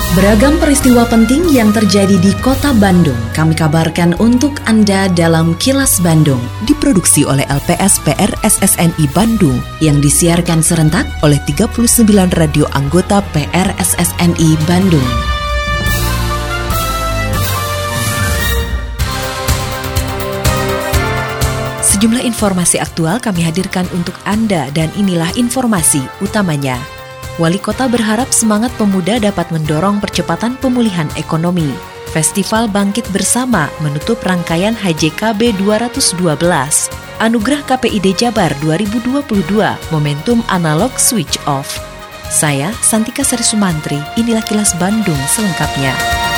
Beragam peristiwa penting yang terjadi di Kota Bandung kami kabarkan untuk Anda dalam Kilas Bandung. Diproduksi oleh LPS PRSSNI Bandung yang disiarkan serentak oleh 39 radio anggota PRSSNI Bandung. Sejumlah informasi aktual kami hadirkan untuk Anda dan inilah informasi utamanya. Wali Kota berharap semangat pemuda dapat mendorong percepatan pemulihan ekonomi. Festival Bangkit Bersama menutup rangkaian HJKB 212. Anugerah KPID Jabar 2022, momentum analog switch off. Saya, Santika Sari Sumantri, inilah Kilas Bandung selengkapnya.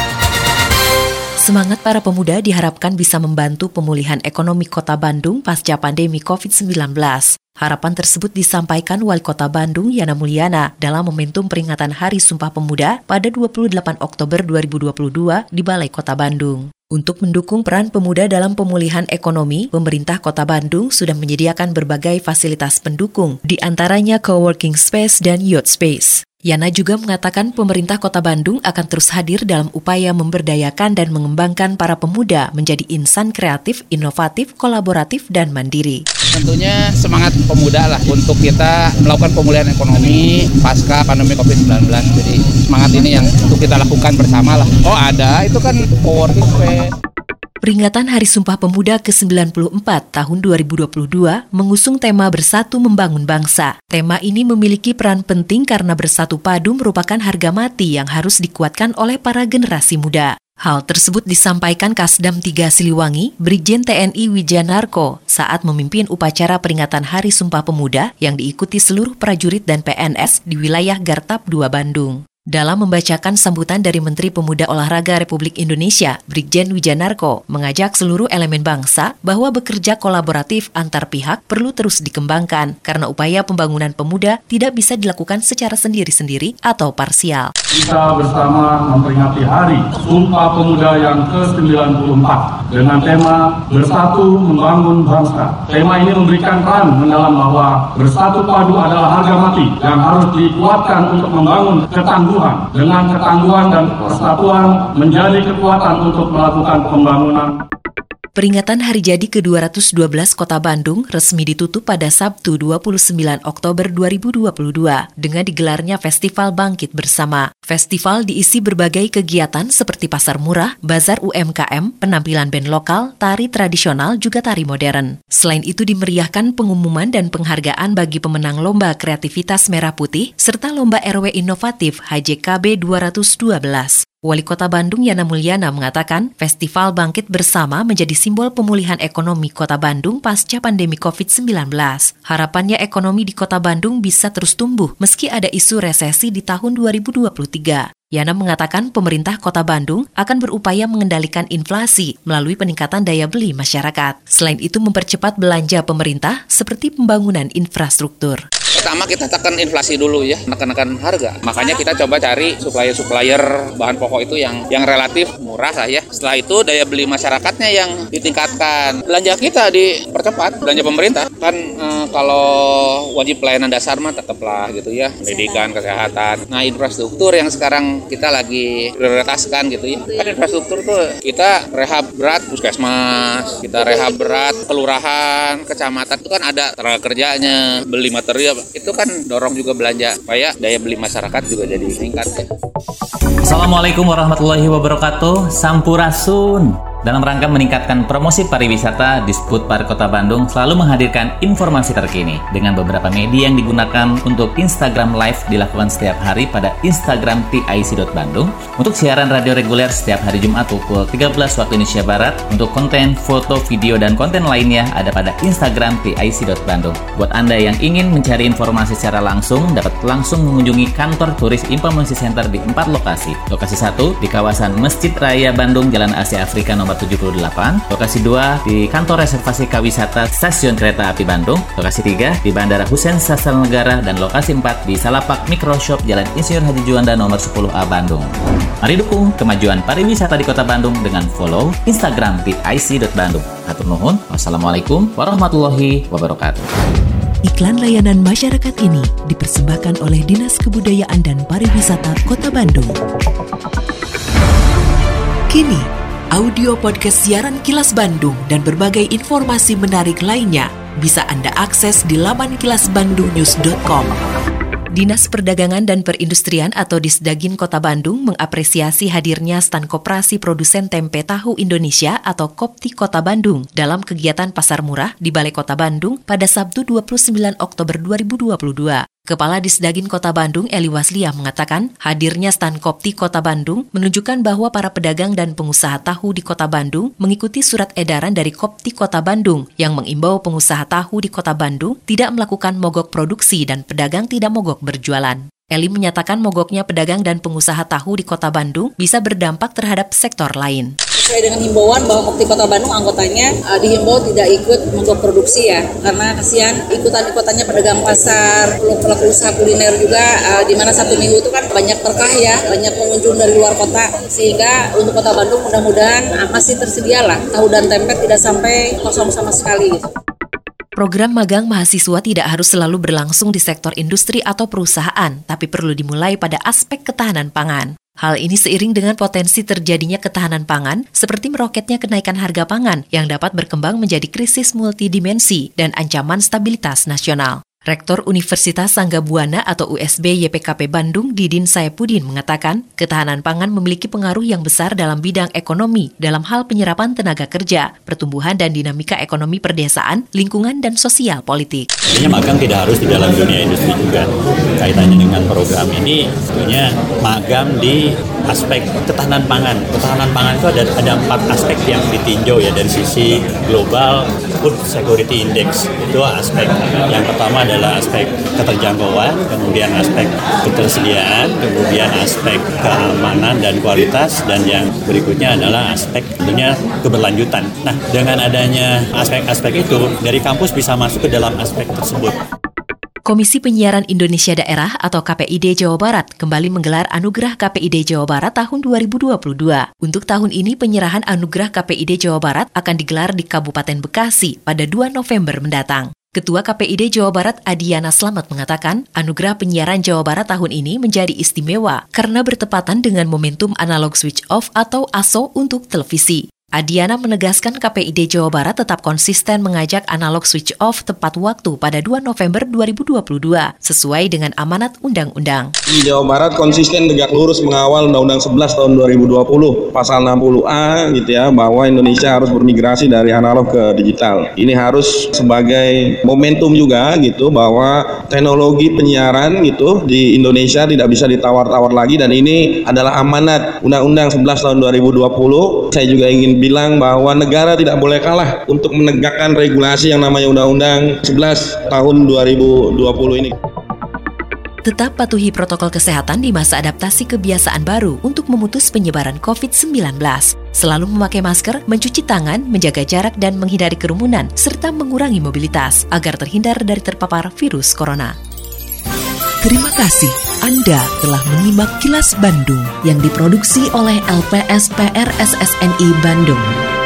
Semangat para pemuda diharapkan bisa membantu pemulihan ekonomi Kota Bandung pasca pandemi COVID-19. Harapan tersebut disampaikan Wali Kota Bandung Yana Mulyana dalam momentum peringatan Hari Sumpah Pemuda pada 28 Oktober 2022 di Balai Kota Bandung. Untuk mendukung peran pemuda dalam pemulihan ekonomi, pemerintah Kota Bandung sudah menyediakan berbagai fasilitas pendukung, di antaranya coworking space dan youth space. Yana juga mengatakan pemerintah Kota Bandung akan terus hadir dalam upaya memberdayakan dan mengembangkan para pemuda menjadi insan kreatif, inovatif, kolaboratif, dan mandiri. Tentunya semangat pemuda lah untuk kita melakukan pemulihan ekonomi pasca pandemi COVID-19. Jadi semangat ini yang untuk kita lakukan bersama lah. Oh ada, itu kan coworking space. Peringatan Hari Sumpah Pemuda ke-94 tahun 2022 mengusung tema Bersatu Membangun Bangsa. Tema ini memiliki peran penting karena bersatu padu merupakan harga mati yang harus dikuatkan oleh para generasi muda. Hal tersebut disampaikan Kasdam 3 Siliwangi, Brigjen TNI Wijanarko saat memimpin upacara peringatan Hari Sumpah Pemuda yang diikuti seluruh prajurit dan PNS di wilayah Gartap 2 Bandung. Dalam membacakan sambutan dari Menteri Pemuda Olahraga Republik Indonesia, Brigjen Wijanarko mengajak seluruh elemen bangsa bahwa bekerja kolaboratif antar pihak perlu terus dikembangkan karena upaya pembangunan pemuda tidak bisa dilakukan secara sendiri-sendiri atau parsial. Kita bersama memperingati Hari Sumpah Pemuda yang ke-94 dengan tema Bersatu Membangun Bangsa. Tema ini memberikan peran mendalam bahwa bersatu padu adalah harga mati yang harus dikuatkan untuk membangun ketangguhan. Dengan ketangguhan dan persatuan menjadi kekuatan untuk melakukan pembangunan. Peringatan Hari Jadi ke-212 Kota Bandung resmi ditutup pada Sabtu 29 Oktober 2022 dengan digelarnya Festival Bangkit Bersama. Festival diisi berbagai kegiatan seperti pasar murah, bazar UMKM, penampilan band lokal, tari tradisional, juga tari modern. Selain itu dimeriahkan pengumuman dan penghargaan bagi pemenang Lomba Kreativitas Merah Putih serta Lomba RW Inovatif HJKB 212. Wali Kota Bandung Yana Mulyana mengatakan Festival Bangkit Bersama menjadi simbol pemulihan ekonomi Kota Bandung pasca pandemi COVID-19. Harapannya ekonomi di Kota Bandung bisa terus tumbuh meski ada isu resesi di tahun 2023. Yana mengatakan pemerintah Kota Bandung akan berupaya mengendalikan inflasi melalui peningkatan daya beli masyarakat. Selain itu mempercepat belanja pemerintah seperti pembangunan infrastruktur. Pertama kita tekan inflasi dulu ya, menekan harga. Makanya kita coba cari supplier bahan pokok itu yang relatif murah lah ya. Setelah itu daya beli masyarakatnya yang ditingkatkan. Belanja kita dipercepat, belanja pemerintah. Kan kalau wajib pelayanan dasar mah tetaplah gitu ya, pendidikan, kesehatan. Nah infrastruktur yang sekarang kita lagi prioritaskan gitu ya. Kan infrastruktur tuh kita rehab berat puskesmas, kita rehab berat kelurahan, kecamatan itu kan ada tenaga kerjanya, beli material. Itu kan dorong juga belanja supaya daya beli masyarakat juga jadi meningkat ya. Assalamualaikum warahmatullahi wabarakatuh. Sampurasun. Dalam rangka meningkatkan promosi pariwisata, Disputpar Kota Bandung selalu menghadirkan informasi terkini dengan beberapa media yang digunakan untuk Instagram Live dilakukan setiap hari pada Instagram TIC.Bandung. Untuk siaran radio reguler setiap hari Jumat pukul 13 waktu Indonesia Barat. Untuk konten, foto, video, dan konten lainnya ada pada Instagram TIC.Bandung. Buat Anda yang ingin mencari informasi secara langsung, dapat langsung mengunjungi kantor Turis Informasi Center di 4 lokasi. Lokasi 1 di kawasan Masjid Raya Bandung, Jalan Asia Afrika nomor 78, lokasi 2 di kantor reservasi Kawisata Stasiun Kereta Api Bandung, lokasi 3 di Bandara Husein Sastra Negara, dan lokasi 4 di Salapak Microshop Jalan Insinyur Haji Juanda nomor 10A Bandung. Mari dukung kemajuan pariwisata di Kota Bandung dengan follow Instagram @ic.bandung. Hatur nuhun. Wassalamualaikum warahmatullahi wabarakatuh. Iklan layanan masyarakat ini dipersembahkan oleh Dinas Kebudayaan dan Pariwisata Kota Bandung. Kini, audio podcast siaran Kilas Bandung dan berbagai informasi menarik lainnya bisa Anda akses di laman kilasbandungnews.com. Dinas Perdagangan dan Perindustrian atau Disdagin Kota Bandung mengapresiasi hadirnya stand Koperasi Produsen Tempe Tahu Indonesia atau KOPTI Kota Bandung dalam kegiatan Pasar Murah di Balai Kota Bandung pada Sabtu 29 Oktober 2022. Kepala Disdagin Kota Bandung, Eli Wasliah, mengatakan hadirnya stand KOPTI Kota Bandung menunjukkan bahwa para pedagang dan pengusaha tahu di Kota Bandung mengikuti surat edaran dari KOPTI Kota Bandung yang mengimbau pengusaha tahu di Kota Bandung tidak melakukan mogok produksi dan pedagang tidak mogok berjualan. Eli menyatakan mogoknya pedagang dan pengusaha tahu di Kota Bandung bisa berdampak terhadap sektor lain. Sesuai dengan himbauan bahwa KOPTI Kota Bandung anggotanya dihimbau tidak ikut mogok produksi ya, karena kasihan ikutannya pedagang pasar, pelaku usaha kuliner juga, di mana Sabtu Minggu itu kan banyak berkah ya, banyak pengunjung dari luar kota, sehingga untuk Kota Bandung mudah-mudahan masih tersedialah tahu dan tempe tidak sampai kosong sama sekali gitu. Program magang mahasiswa tidak harus selalu berlangsung di sektor industri atau perusahaan, tapi perlu dimulai pada aspek ketahanan pangan. Hal ini seiring dengan potensi terjadinya ketahanan pangan, seperti meroketnya kenaikan harga pangan yang dapat berkembang menjadi krisis multidimensi dan ancaman stabilitas nasional. Rektor Universitas Sangga Buana atau USB YPKP Bandung, Didin Saipudin, mengatakan ketahanan pangan memiliki pengaruh yang besar dalam bidang ekonomi, dalam hal penyerapan tenaga kerja, pertumbuhan dan dinamika ekonomi perdesaan, lingkungan, dan sosial politik. Sebenarnya magang tidak harus di dalam dunia industri juga. Kaitannya dengan program ini, sebenarnya magang di aspek ketahanan pangan. Ketahanan pangan itu ada 4 aspek yang ditinjau ya dari sisi global Food Security Index. Itu aspek yang pertama adalah aspek keterjangkauan, kemudian aspek ketersediaan, kemudian aspek keamanan dan kualitas, dan yang berikutnya adalah aspek tentunya keberlanjutan. Nah, dengan adanya aspek-aspek itu, dari kampus bisa masuk ke dalam aspek tersebut. Komisi Penyiaran Indonesia Daerah atau KPID Jawa Barat kembali menggelar Anugerah KPID Jawa Barat tahun 2022. Untuk tahun ini penyerahan Anugerah KPID Jawa Barat akan digelar di Kabupaten Bekasi pada 2 November mendatang. Ketua KPID Jawa Barat Adiana Slamet mengatakan, Anugerah Penyiaran Jawa Barat tahun ini menjadi istimewa karena bertepatan dengan momentum analog switch off atau ASO untuk televisi. Adiana menegaskan KPID Jawa Barat tetap konsisten mengajak analog switch off tepat waktu pada 2 November 2022 sesuai dengan amanat undang-undang. Di Jawa Barat konsisten tegak lurus mengawal Undang-Undang 11 tahun 2020 pasal 60A gitu ya, bahwa Indonesia harus bermigrasi dari analog ke digital. Ini harus sebagai momentum juga gitu bahwa teknologi penyiaran gitu di Indonesia tidak bisa ditawar-tawar lagi, dan ini adalah amanat Undang-Undang 11 tahun 2020. Saya juga ingin bilang bahwa negara tidak boleh kalah untuk menegakkan regulasi yang namanya Undang-Undang 11 tahun 2020 ini. Tetap patuhi protokol kesehatan di masa adaptasi kebiasaan baru untuk memutus penyebaran COVID-19. Selalu memakai masker, mencuci tangan, menjaga jarak dan menghindari kerumunan, serta mengurangi mobilitas agar terhindar dari terpapar virus corona. Terima kasih Anda telah menyimak Kilas Bandung yang diproduksi oleh LPSPR SSNI Bandung.